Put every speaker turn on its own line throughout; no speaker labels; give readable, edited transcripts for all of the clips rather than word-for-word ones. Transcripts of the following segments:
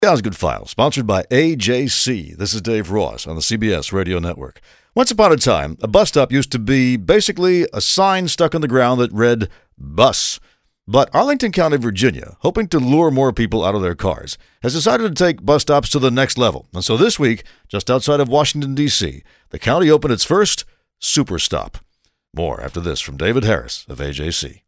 The Osgood File, sponsored by AJC. This is Dave Ross on the CBS Radio Network. Once upon a time, a bus stop used to be basically a sign stuck on the ground that read, bus. But Arlington County, Virginia, hoping to lure more people out of their cars, has decided to take bus stops to the next level. And so this week, just outside of Washington, D.C., the county opened its first super stop. More after this from David Harris of AJC.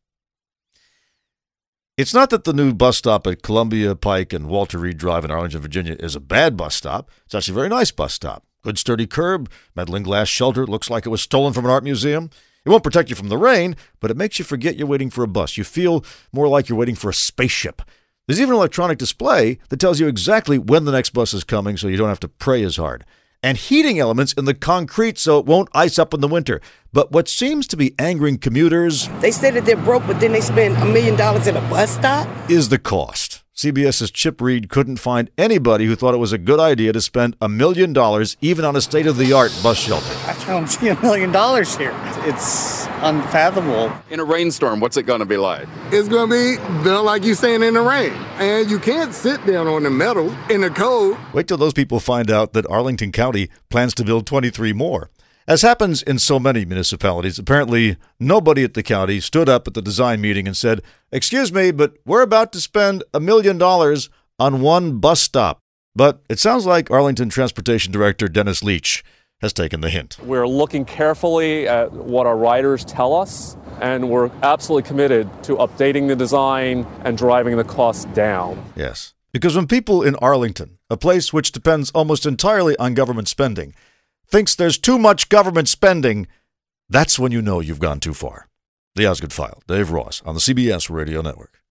It's not that the new bus stop at Columbia Pike and Walter Reed Drive in Arlington, Virginia is a bad bus stop. It's actually a very nice bus stop. Good sturdy curb, metal and glass shelter. It looks like it was stolen from an art museum. It won't protect you from the rain, but it makes you forget you're waiting for a bus. You feel more like you're waiting for a spaceship. There's even an electronic display that tells you exactly when the next bus is coming so you don't have to pray as hard. And heating elements in the concrete so it won't ice up in the winter. But what seems to be angering commuters...
They say that they're broke, but then they spend $1 million at a bus stop?
...is the cost. CBS's Chip Reed couldn't find anybody who thought it was a good idea to spend $1 million even on a state-of-the-art bus shelter.
I don't see $1 million here. It's unfathomable.
In a rainstorm, what's it going to be like?
It's going to be like you saying in the rain. And you can't sit down on the metal in the cold.
Wait till those people find out that Arlington County plans to build 23 more. As happens in so many municipalities, apparently nobody at the county stood up at the design meeting and said, "Excuse me, but we're about to spend $1 million on one bus stop." But it sounds like Arlington Transportation Director Dennis Leach has taken the hint.
We're looking carefully at what our riders tell us, and we're absolutely committed to updating the design and driving the cost down.
Yes, because when people in Arlington, a place which depends almost entirely on government spending, thinks there's too much government spending, that's when you know you've gone too far. The Osgood File, Dave Ross on the CBS Radio Network.